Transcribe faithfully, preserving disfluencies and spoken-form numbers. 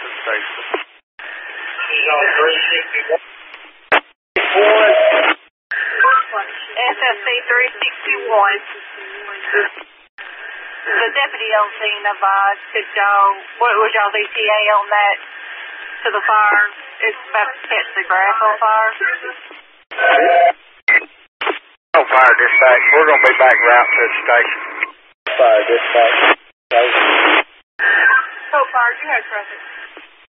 to the station. She's on three sixty-one. S S C three sixty-one. The deputy on scene advised, could y'all, what was y'all's E T A on that to the fire? It's about to catch the grass on fire. No fire dispatch. We're going to be back route to the station. Fire dispatch. Oh, fire, you had traffic.